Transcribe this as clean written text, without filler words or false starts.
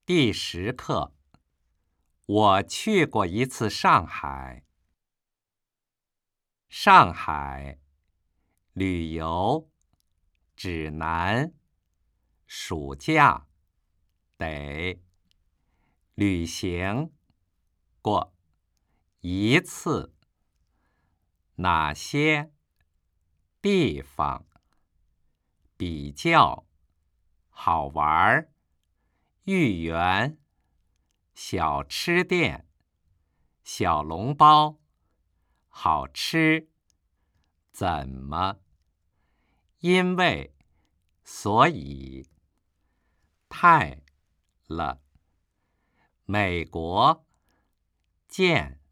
第10课，我去过一次上海。上海旅游指南，暑假得旅行过一次，哪些地方比较好玩？豫园小吃店，小笼包好吃，怎么？因为，所以，太了，美国见。